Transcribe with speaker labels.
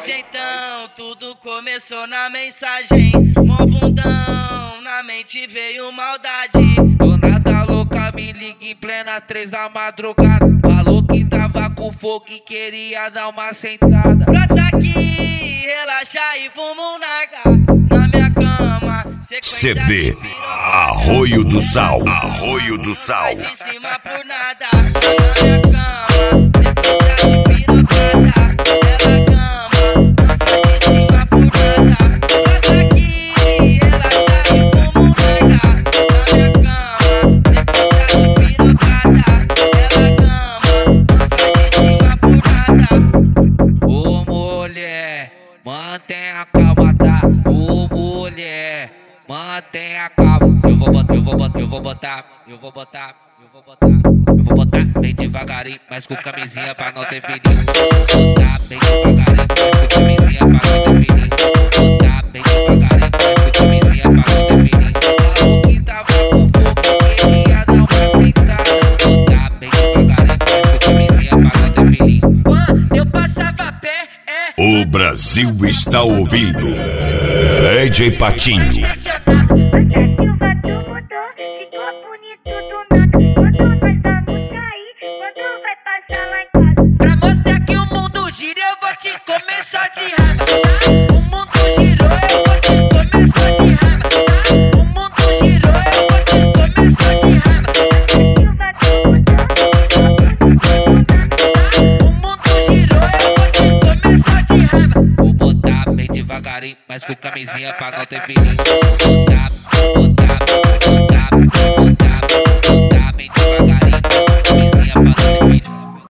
Speaker 1: jeitão, tudo começou na mensagem. Mó bundão, na mente veio maldade.
Speaker 2: Do nada louca me liga em plena 3 da madrugada. Falou que tava com fogo e queria dar uma sentada.
Speaker 1: Brota aqui, relaxa e vamos largar na minha cama.
Speaker 3: CD Arroio do Sal. Arroio do Sal.
Speaker 1: Sai de cima por nada na minha cama. Sequência de pirocada. Ela cama, não sai de cima por nada. Brota aqui, relaxa e vamos largar na minha cama. Sequência de pirocada. Ela cama, não sai de cima por nada.
Speaker 2: Ô mulher, mantenha a calma, tá? Ô mulher, mantenha a calma. Eu vou botar bem devagarinho, mas com camisinha pra não ter perigo. Botar bem devagarinho, mas com camisinha pra não ter perigo. Botar bem devagarinho, mas com camisinha pra não ter perigo. Falou que tava com fogo, queria dar uma sentada. Botar bem devagarinho, mas com camisinha pra não ter perigo.
Speaker 1: Eu passava a pé,
Speaker 3: O Brasil está ouvindo. DJ Patinho.
Speaker 1: Pra mostrar que o mundo gira, eu vou te começar de raiva. O mundo girou, eu vou te começar de raiva. O mundo girou, eu vou te começar de raiva. O mundo girou, eu vou te começar de raiva.
Speaker 2: Vou botar bem devagarinho, mas com camisinha pra não ter perigo. Botar